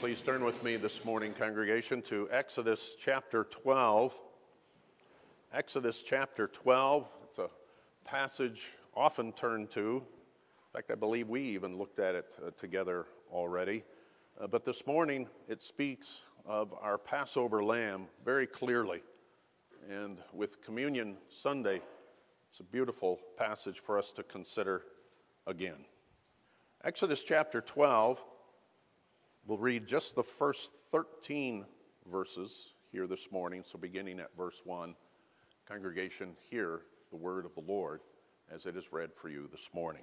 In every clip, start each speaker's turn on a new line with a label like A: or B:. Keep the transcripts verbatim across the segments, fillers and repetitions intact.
A: Please turn with me this morning, congregation, to Exodus chapter twelve. Exodus chapter twelve, it's a passage often turned to. In fact, I believe we even looked at it uh, together already. Uh, but this morning, it speaks of our Passover lamb very clearly. And with Communion Sunday, it's a beautiful passage for us to consider again. Exodus chapter twelve, we'll read just the first thirteen verses here this morning. So beginning at verse one, congregation, hear the word of the Lord as it is read for you this morning.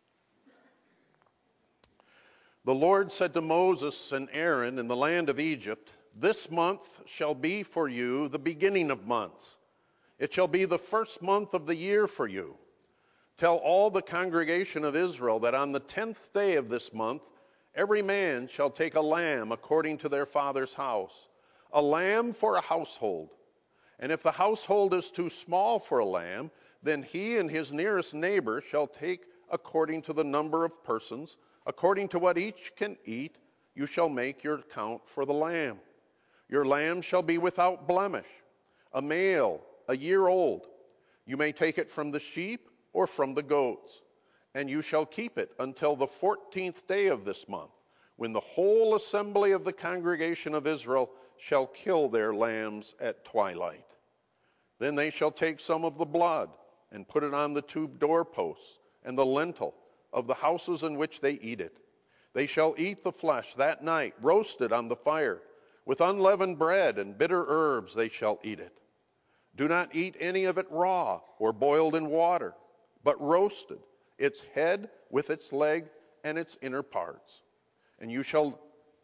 A: The Lord said to Moses and Aaron in the land of Egypt, "This month shall be for you the beginning of months. It shall be the first month of the year for you. Tell all the congregation of Israel that on the tenth day of this month, every man shall take a lamb according to their father's house, a lamb for a household. And if the household is too small for a lamb, then he and his nearest neighbor shall take according to the number of persons, according to what each can eat, you shall make your count for the lamb. Your lamb shall be without blemish, a male, a year old. You may take it from the sheep or from the goats. And you shall keep it until the fourteenth day of this month, when the whole assembly of the congregation of Israel shall kill their lambs at twilight. Then they shall take some of the blood and put it on the two doorposts and the lintel of the houses in which they eat it. They shall eat the flesh that night, roasted on the fire. With unleavened bread and bitter herbs they shall eat it. Do not eat any of it raw or boiled in water, but roasted, its head with its leg and its inner parts. And you shall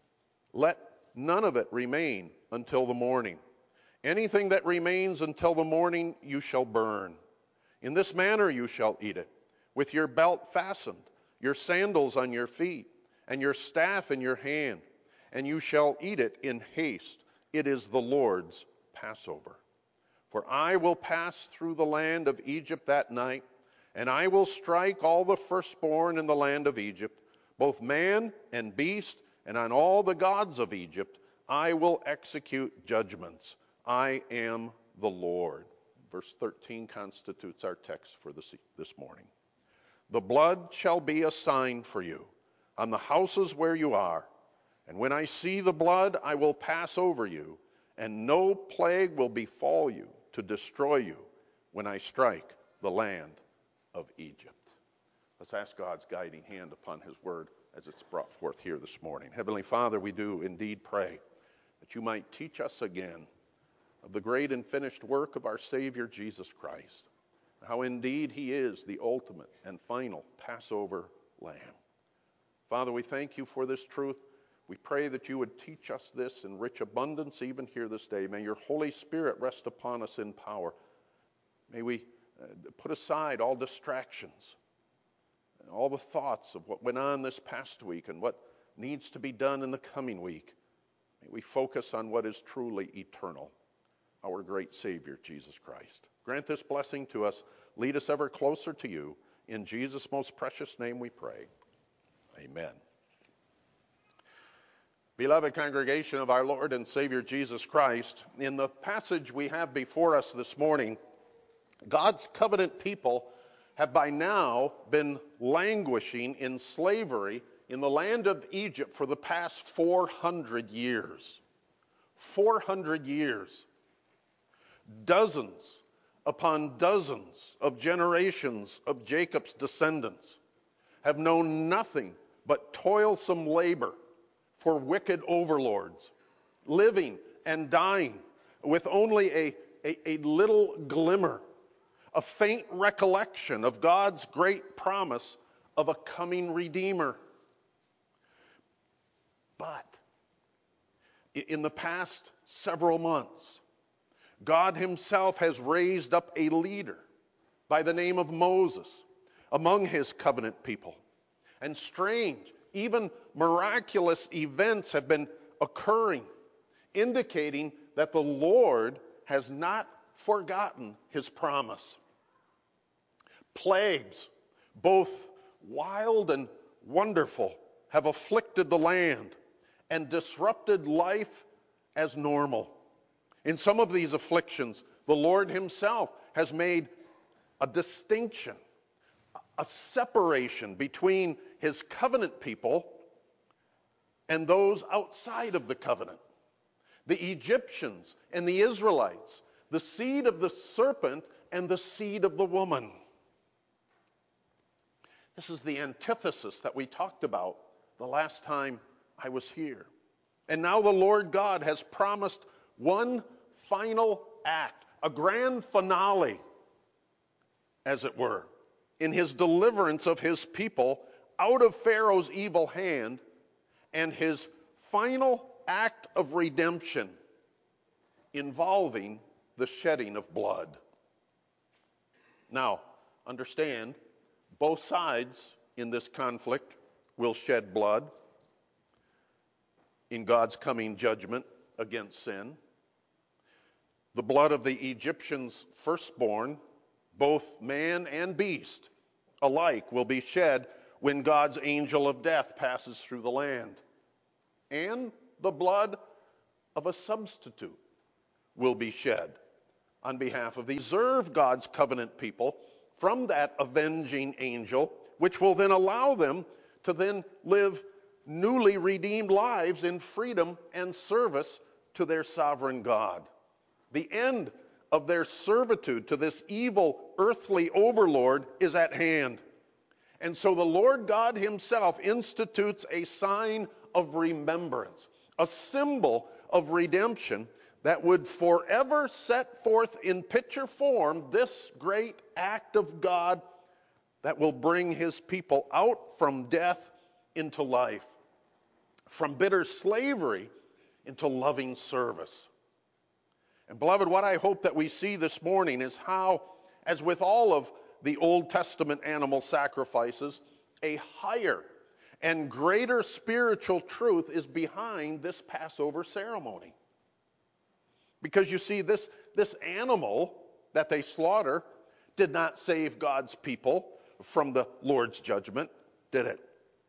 A: let none of it remain until the morning. Anything that remains until the morning you shall burn. In this manner you shall eat it, with your belt fastened, your sandals on your feet, and your staff in your hand. And you shall eat it in haste. It is the Lord's Passover. For I will pass through the land of Egypt that night, and I will strike all the firstborn in the land of Egypt, both man and beast, and on all the gods of Egypt I will execute judgments. I am the Lord." Verse thirteen constitutes our text for this, this morning. "The blood shall be a sign for you on the houses where you are. And when I see the blood, I will pass over you, and no plague will befall you to destroy you when I strike the land of Egypt." Let's ask God's guiding hand upon his word as it's brought forth here this morning. Heavenly Father, we do indeed pray that you might teach us again of the great and finished work of our Savior Jesus Christ, how indeed he is the ultimate and final Passover lamb. Father, we thank you for this truth. We pray that you would teach us this in rich abundance even here this day. May your Holy Spirit rest upon us in power. May we uh, put aside all distractions, and all the thoughts of what went on this past week and what needs to be done in the coming week. May we focus on what is truly eternal, our great Savior, Jesus Christ. Grant this blessing to us. Lead us ever closer to you. In Jesus' most precious name we pray. Amen. Beloved congregation of our Lord and Savior Jesus Christ, in the passage we have before us this morning, God's covenant people have by now been languishing in slavery in the land of Egypt for the past four hundred years. four hundred years. Dozens upon dozens of generations of Jacob's descendants have known nothing but toilsome labor for wicked overlords, living and dying with only a, a, a little glimmer, a faint recollection of God's great promise of a coming Redeemer. But in the past several months, God himself has raised up a leader by the name of Moses among his covenant people. And strange, even miraculous events have been occurring, indicating that the Lord has not forgotten his promise. Plagues, both wild and wonderful, have afflicted the land, and disrupted life as normal. In some of these afflictions, the Lord himself has made a distinction, a separation between his covenant people and those outside of the covenant. The Egyptians and the Israelites, the seed of the serpent and the seed of the woman. This is the antithesis that we talked about the last time I was here. And now the Lord God has promised one final act, a grand finale, as it were, in his deliverance of his people out of Pharaoh's evil hand, and his final act of redemption involving the shedding of blood. Now, understand, both sides in this conflict will shed blood in God's coming judgment against sin. The blood of the Egyptians' firstborn, both man and beast alike, will be shed when God's angel of death passes through the land. And the blood of a substitute will be shed on behalf of the preserve God's covenant people from that avenging angel, which will then allow them to then live newly redeemed lives in freedom and service to their sovereign God. The end of their servitude to this evil earthly overlord is at hand. And so the Lord God himself institutes a sign of remembrance, a symbol of redemption that would forever set forth in picture form this great act of God that will bring his people out from death into life, from bitter slavery into loving service. And beloved, what I hope that we see this morning is how, as with all of the Old Testament animal sacrifices, a higher and greater spiritual truth is behind this Passover ceremony. Because you see, this, this animal that they slaughter did not save God's people from the Lord's judgment, did it?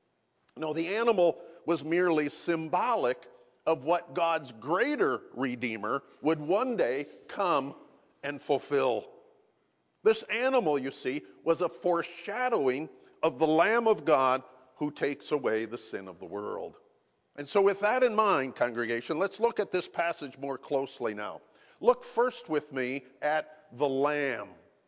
A: No, the animal was merely symbolic of what God's greater Redeemer would one day come and fulfill. This animal, you see, was a foreshadowing of the Lamb of God who takes away the sin of the world. And so with that in mind, congregation, let's look at this passage more closely now. Look first with me at the Lamb.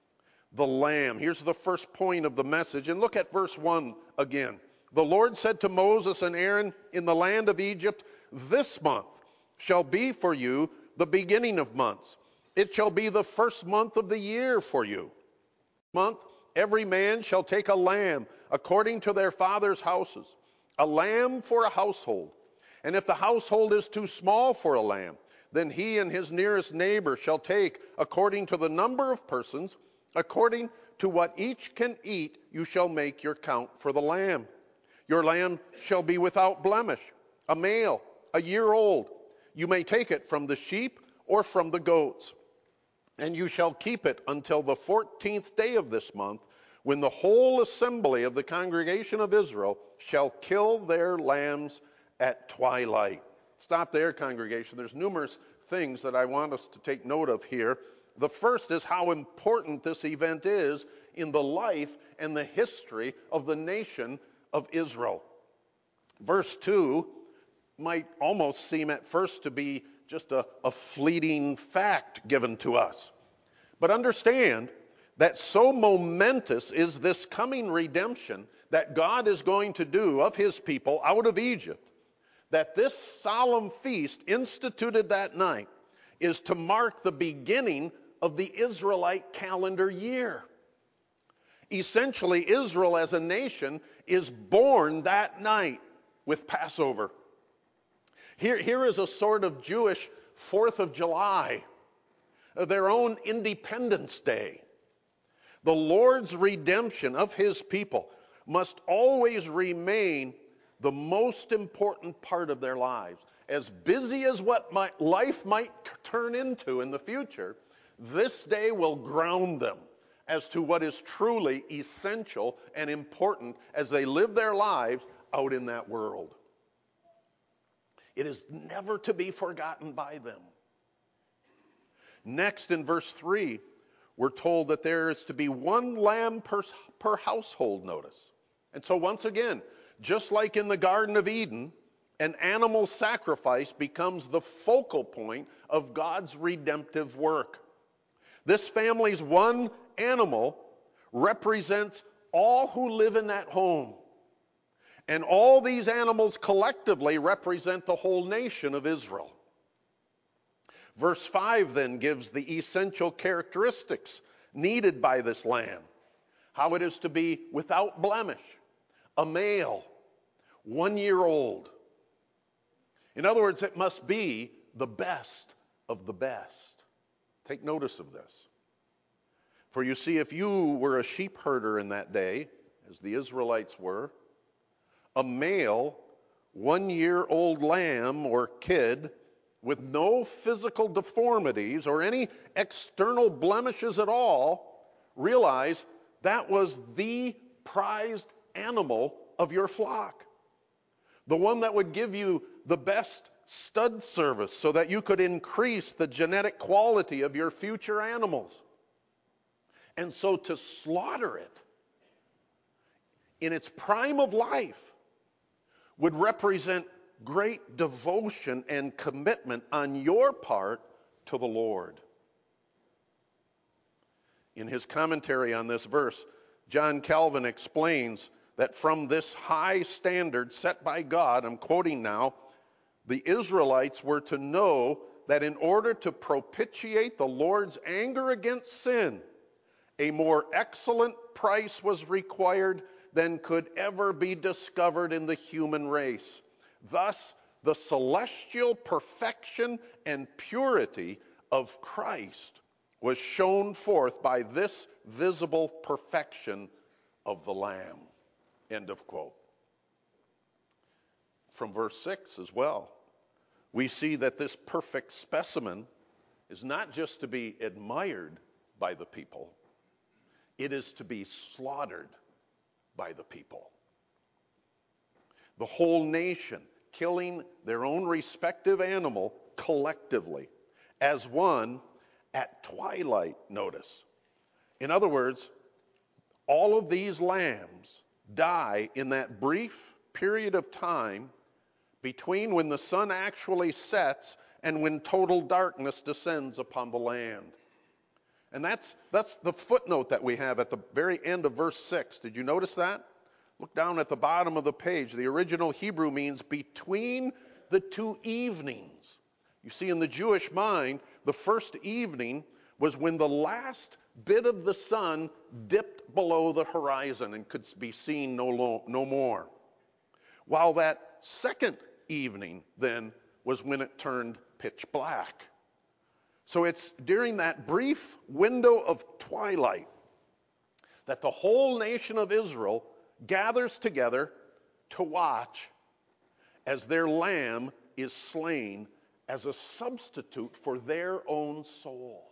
A: The Lamb. Here's the first point of the message. And look at verse one again. The Lord said to Moses and Aaron in the land of Egypt, "This month shall be for you the beginning of months. It shall be the first month of the year for you. Month, every man shall take a lamb according to their father's houses, a lamb for a household. And if the household is too small for a lamb, then he and his nearest neighbor shall take according to the number of persons, according to what each can eat, you shall make your count for the lamb. Your lamb shall be without blemish, a male, a year old. You may take it from the sheep or from the goats. And you shall keep it until the fourteenth day of this month, when the whole assembly of the congregation of Israel shall kill their lambs at twilight." Stop there, congregation. There's numerous things that I want us to take note of here. The first is how important this event is in the life and the history of the nation of Israel. Verse two might almost seem at first to be just a, a fleeting fact given to us. But understand that so momentous is this coming redemption that God is going to do of his people out of Egypt, that this solemn feast instituted that night is to mark the beginning of the Israelite calendar year. Essentially, Israel as a nation is born that night with Passover. Here, here is a sort of Jewish Fourth of July, their own Independence Day. The Lord's redemption of his people must always remain the most important part of their lives. As busy as what my life might turn into in the future, this day will ground them as to what is truly essential and important as they live their lives out in that world. It is never to be forgotten by them. Next, in verse three, we're told that there is to be one lamb per, per household, notice. And so once again, just like in the Garden of Eden, an animal sacrifice becomes the focal point of God's redemptive work. This family's one animal represents all who live in that home. And all these animals collectively represent the whole nation of Israel. Verse five then gives the essential characteristics needed by this lamb. How it is to be without blemish, a male, one year old. In other words, it must be the best of the best. Take notice of this. For you see, if you were a sheep herder in that day, as the Israelites were, a male, one-year-old lamb or kid with no physical deformities or any external blemishes at all, realize that was the prized animal of your flock. The one that would give you the best stud service so that you could increase the genetic quality of your future animals. And so to slaughter it in its prime of life would represent great devotion and commitment on your part to the Lord. In his commentary on this verse, John Calvin explains that from this high standard set by God, I'm quoting now, the Israelites were to know that in order to propitiate the Lord's anger against sin, a more excellent price was required than could ever be discovered in the human race. Thus, the celestial perfection and purity of Christ was shown forth by this visible perfection of the Lamb. End of quote. From verse six as well, we see that this perfect specimen is not just to be admired by the people, it is to be slaughtered by the people. The whole nation killing their own respective animal collectively as one at twilight, notice. In other words, all of these lambs die in that brief period of time between when the sun actually sets and when total darkness descends upon the land. And that's, that's the footnote that we have at the very end of verse six. Did you notice that? Look down at the bottom of the page. The original Hebrew means between the two evenings. You see, in the Jewish mind, the first evening was when the last bit of the sun dipped below the horizon and could be seen no, lo- no more. While that second evening, then, was when it turned pitch black. So it's during that brief window of twilight that the whole nation of Israel gathers together to watch as their lamb is slain as a substitute for their own soul.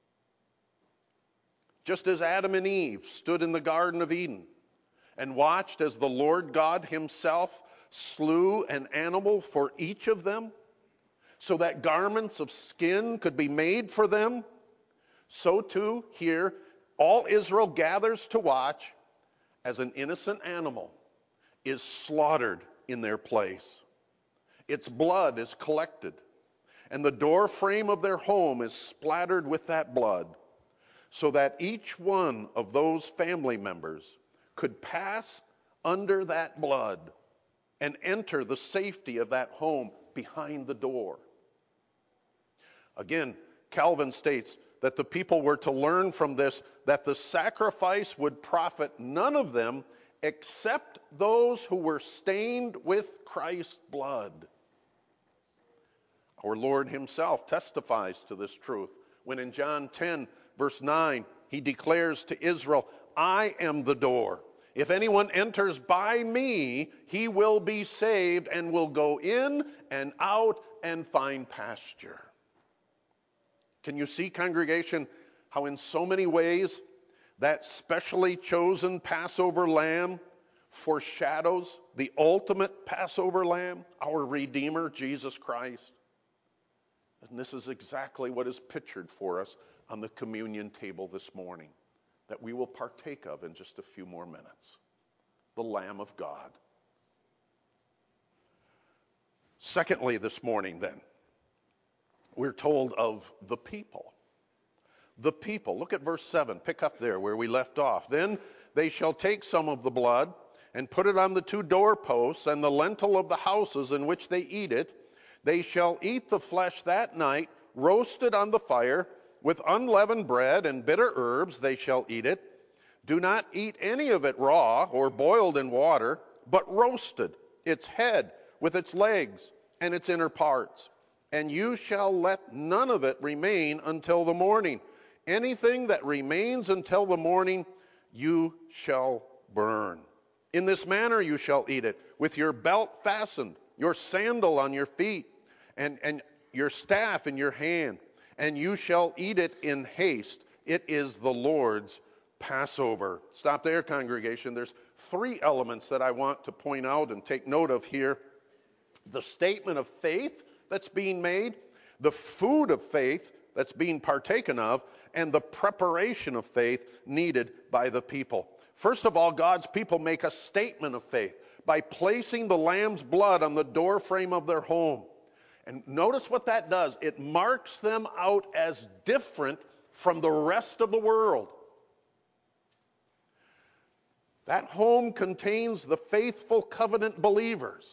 A: Just as Adam and Eve stood in the Garden of Eden and watched as the Lord God himself slew an animal for each of them, so that garments of skin could be made for them, so too here all Israel gathers to watch as an innocent animal is slaughtered in their place. Its blood is collected, and the door frame of their home is splattered with that blood, so that each one of those family members could pass under that blood and enter the safety of that home behind the door. Again, Calvin states that the people were to learn from this that the sacrifice would profit none of them except those who were stained with Christ's blood. Our Lord himself testifies to this truth when in John ten, verse nine, he declares to Israel, I am the door. If anyone enters by me, he will be saved and will go in and out and find pasture. Can you see, congregation, how in so many ways that specially chosen Passover lamb foreshadows the ultimate Passover lamb, our Redeemer, Jesus Christ. And this is exactly what is pictured for us on the communion table this morning, that we will partake of in just a few more minutes. The Lamb of God. Secondly, this morning then, we're told of the people. The people. Look at verse seven. Pick up there where we left off. Then they shall take some of the blood and put it on the two doorposts and the lintel of the houses in which they eat it. They shall eat the flesh that night, roasted on the fire, with unleavened bread and bitter herbs they shall eat it. Do not eat any of it raw or boiled in water, but roasted, its head with its legs and its inner parts. And you shall let none of it remain until the morning. Anything that remains until the morning, you shall burn. In this manner you shall eat it, with your belt fastened, your sandal on your feet, and, and your staff in your hand. And you shall eat it in haste. It is the Lord's Passover. Stop there, congregation. There's three elements that I want to point out and take note of here. The statement of faith that's being made, the food of faith that's being partaken of, and the preparation of faith needed by the people. First of all, God's people make a statement of faith by placing the lamb's blood on the doorframe of their home. And notice what that does. It marks them out as different from the rest of the world. That home contains the faithful covenant believers.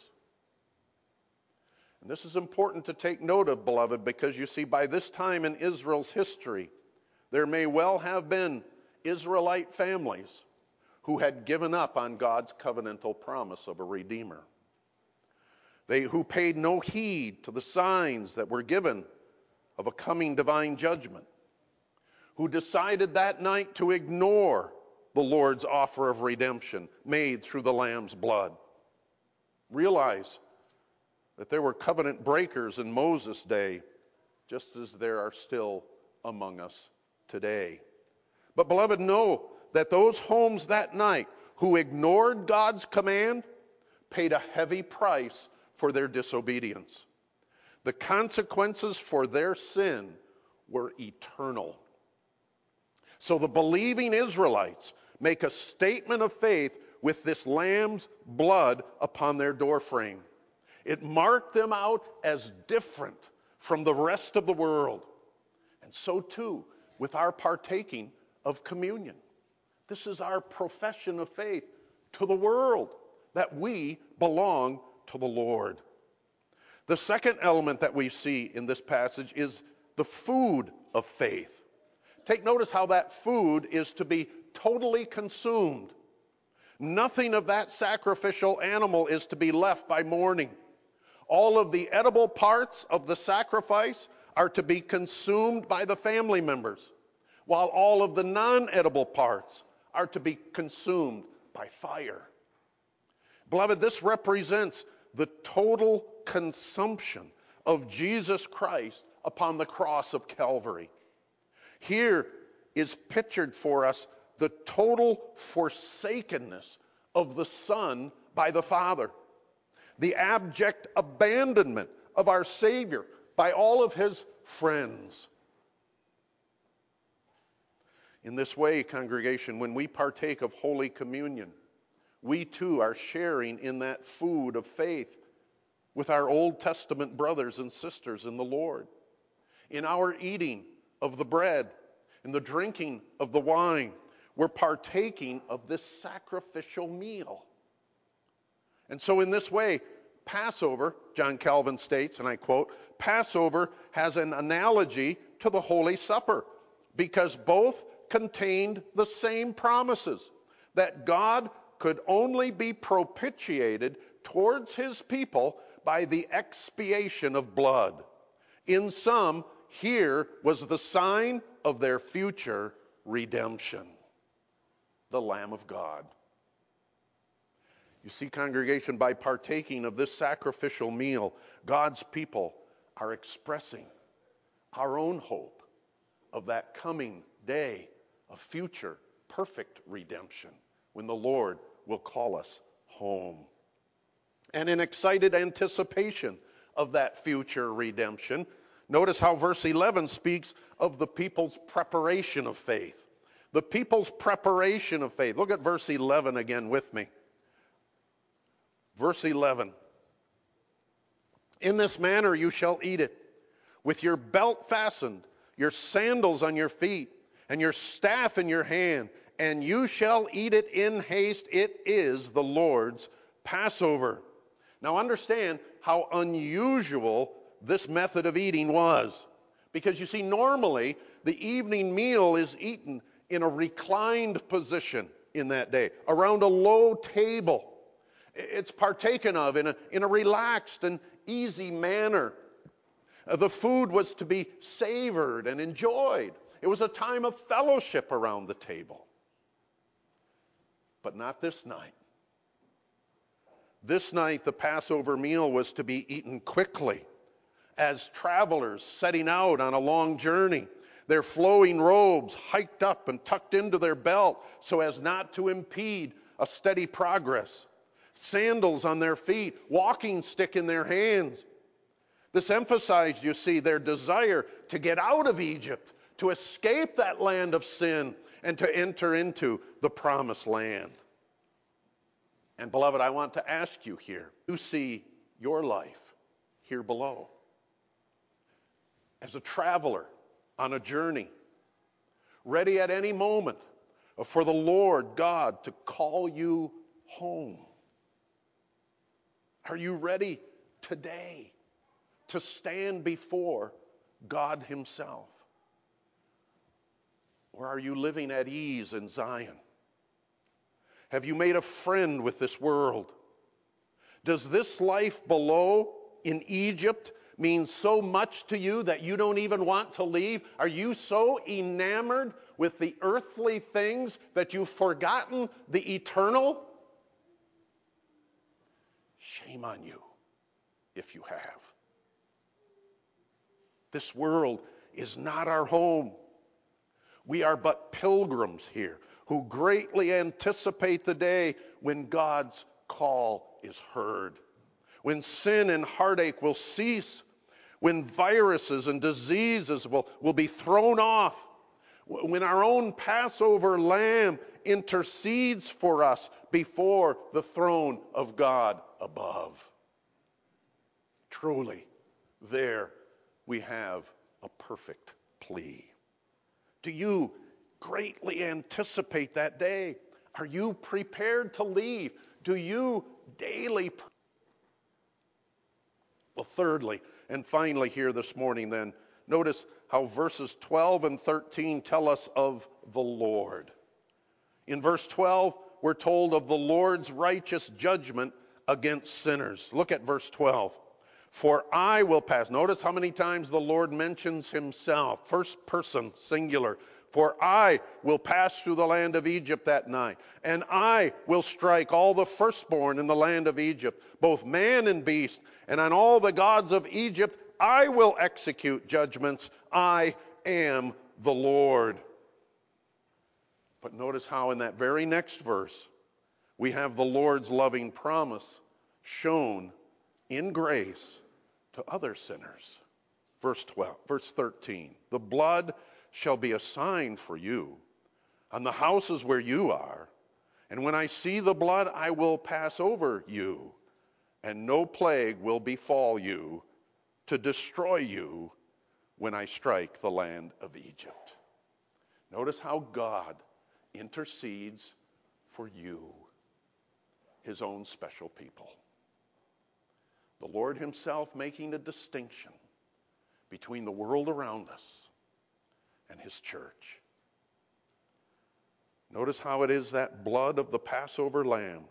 A: And this is important to take note of, beloved, because you see, by this time in Israel's history, there may well have been Israelite families who had given up on God's covenantal promise of a Redeemer. They who paid no heed to the signs that were given of a coming divine judgment, who decided that night to ignore the Lord's offer of redemption made through the Lamb's blood. Realize that there were covenant breakers in Moses' day, just as there are still among us today. But beloved, know that those homes that night who ignored God's command paid a heavy price for their disobedience. The consequences for their sin were eternal. So the believing Israelites make a statement of faith with this lamb's blood upon their doorframe. It marked them out as different from the rest of the world. And so too with our partaking of communion. This is our profession of faith to the world, that we belong to the Lord. The second element that we see in this passage is the food of faith. Take notice how that food is to be totally consumed. Nothing of that sacrificial animal is to be left by morning. All of the edible parts of the sacrifice are to be consumed by the family members, while all of the non-edible parts are to be consumed by fire. Beloved, this represents the total consumption of Jesus Christ upon the cross of Calvary. Here is pictured for us the total forsakenness of the Son by the Father, the abject abandonment of our Savior by all of his friends. In this way, congregation, when we partake of Holy Communion, we too are sharing in that food of faith with our Old Testament brothers and sisters in the Lord. In our eating of the bread and the drinking of the wine, we're partaking of this sacrificial meal. And so in this way, Passover, John Calvin states, and I quote, Passover has an analogy to the Holy Supper because both contained the same promises, that God could only be propitiated towards his people by the expiation of blood. In sum, here was the sign of their future redemption, the Lamb of God. You see, congregation, by partaking of this sacrificial meal, God's people are expressing our own hope of that coming day of future perfect redemption when the Lord will call us home. And in excited anticipation of that future redemption, notice how verse eleven speaks of the people's preparation of faith. The people's preparation of faith. Look at verse eleven again with me. Verse eleven. In this manner you shall eat it, with your belt fastened, your sandals on your feet, and your staff in your hand, and you shall eat it in haste. It is the Lord's Passover. Now understand how unusual this method of eating was. Because you see, normally the evening meal is eaten in a reclined position in that day, around a low table. It's partaken of in a, in a relaxed and easy manner. The food was to be savored and enjoyed. It was a time of fellowship around the table. But not this night. This night, the Passover meal was to be eaten quickly as travelers setting out on a long journey, their flowing robes hiked up and tucked into their belt so as not to impede a steady progress, sandals on their feet, walking stick in their hands. This emphasized, you see, their desire to get out of Egypt, to escape that land of sin, and to enter into the promised land. And beloved, I want to ask you here, you see your life here below as a traveler on a journey, ready at any moment for the Lord God to call you home. Are you ready today to stand before God Himself? Or are you living at ease in Zion? Have you made a friend with this world? Does this life below in Egypt mean so much to you that you don't even want to leave? Are you so enamored with the earthly things that you've forgotten the eternal? Shame on you if you have. This world is not our home. We are but pilgrims here who greatly anticipate the day when God's call is heard, when sin and heartache will cease, when viruses and diseases will, will be thrown off, when our own Passover lamb intercedes for us before the throne of God above. Truly, there we have a perfect plea. Do you greatly anticipate that day? Are you prepared to leave? Do you daily? Pr- well, thirdly, and finally here this morning then, notice how verses twelve and thirteen tell us of the Lord. In verse twelve, we're told of the Lord's righteous judgment against sinners. Look at verse twelve. For I will pass. Notice how many times the Lord mentions Himself. First person, singular. For I will pass through the land of Egypt that night, and I will strike all the firstborn in the land of Egypt, both man and beast, and on all the gods of Egypt I will execute judgments. I am the Lord. But notice how in that very next verse we have the Lord's loving promise shown in grace to other sinners. Verse twelve, verse thirteen. The blood shall be a sign for you on the houses where you are, and when I see the blood, I will pass over you, and no plague will befall you to destroy you when I strike the land of Egypt. Notice how God intercedes for you, His own special people. The Lord Himself making a distinction between the world around us and His church. Notice how it is that blood of the Passover lamb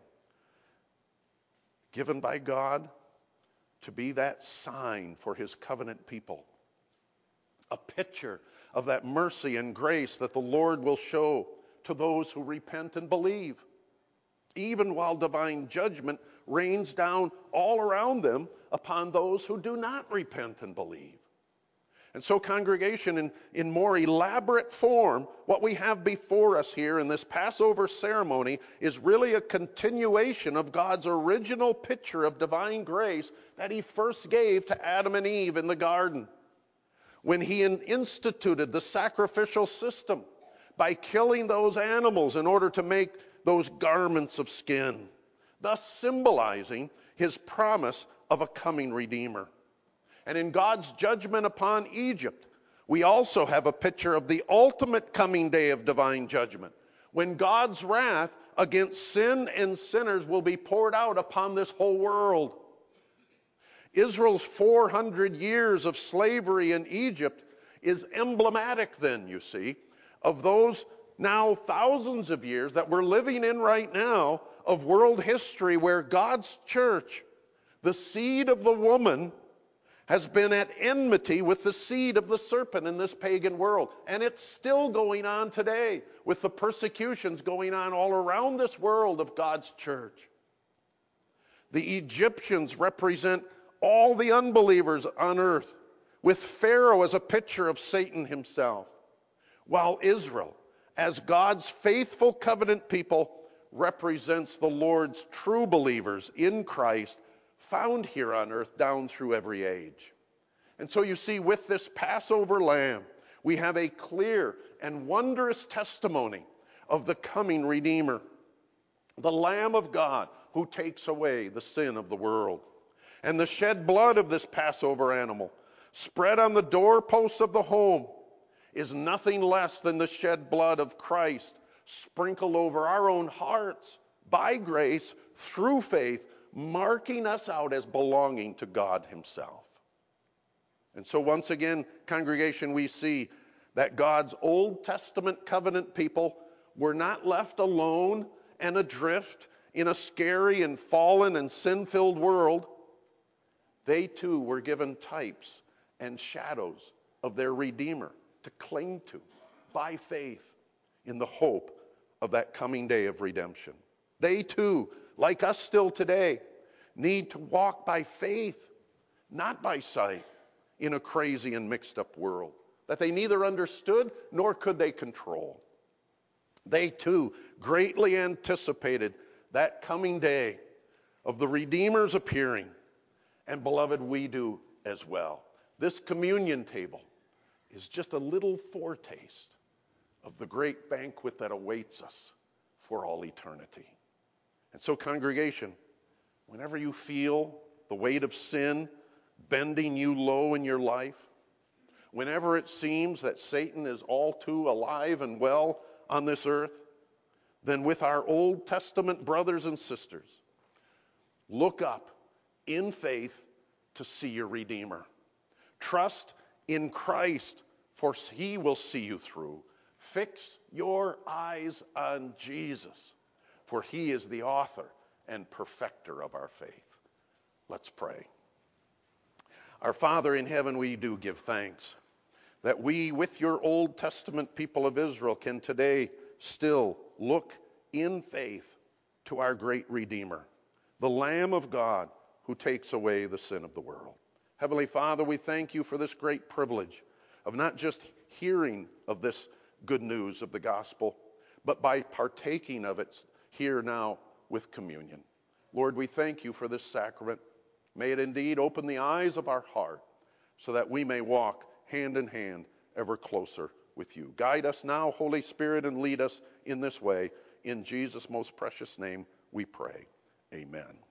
A: given by God to be that sign for His covenant people. A picture of that mercy and grace that the Lord will show to those who repent and believe, even while divine judgment rains down all around them upon those who do not repent and believe. And so, congregation, in, in more elaborate form, what we have before us here in this Passover ceremony is really a continuation of God's original picture of divine grace that he first gave to Adam and Eve in the garden, when he in- instituted the sacrificial system by killing those animals in order to make those garments of skin, thus symbolizing his promise of a coming Redeemer. And in God's judgment upon Egypt, we also have a picture of the ultimate coming day of divine judgment, when God's wrath against sin and sinners will be poured out upon this whole world. Israel's four hundred years of slavery in Egypt is emblematic then, you see, of those now thousands of years that we're living in right now of world history, where God's church, the seed of the woman, has been at enmity with the seed of the serpent in this pagan world. And it's still going on today with the persecutions going on all around this world of God's church. The Egyptians represent all the unbelievers on earth, with Pharaoh as a picture of Satan himself, while Israel, as God's faithful covenant people, represents the Lord's true believers in Christ, found here on earth down through every age. And so you see, with this Passover lamb, we have a clear and wondrous testimony of the coming Redeemer, the Lamb of God who takes away the sin of the world. And the shed blood of this Passover animal, spread on the doorposts of the home, is nothing less than the shed blood of Christ sprinkled over our own hearts by grace through faith, marking us out as belonging to God himself. And so once again, congregation, we see that God's Old Testament covenant people were not left alone and adrift in a scary and fallen and sin-filled world. They too were given types and shadows of their Redeemer to cling to by faith in the hope of that coming day of redemption. They too, like us still today, need to walk by faith, not by sight, in a crazy and mixed up world that they neither understood nor could they control. They too greatly anticipated that coming day of the Redeemer's appearing. And beloved, we do as well. This communion table is just a little foretaste of the great banquet that awaits us for all eternity. And so, congregation, whenever you feel the weight of sin bending you low in your life, whenever it seems that Satan is all too alive and well on this earth, then with our Old Testament brothers and sisters, look up in faith to see your Redeemer. Trust in Christ, for he will see you through. Fix your eyes on Jesus, for he is the author and perfecter of our faith. Let's pray. Our Father in heaven, we do give thanks that we, with your Old Testament people of Israel, can today still look in faith to our great Redeemer, the Lamb of God who takes away the sin of the world. Heavenly Father, we thank you for this great privilege of not just hearing of this good news of the gospel, but by partaking of it here now with communion. Lord, we thank you for this sacrament. May it indeed open the eyes of our heart so that we may walk hand in hand ever closer with you. Guide us now, Holy Spirit, and lead us in this way. In Jesus' most precious name we pray. Amen.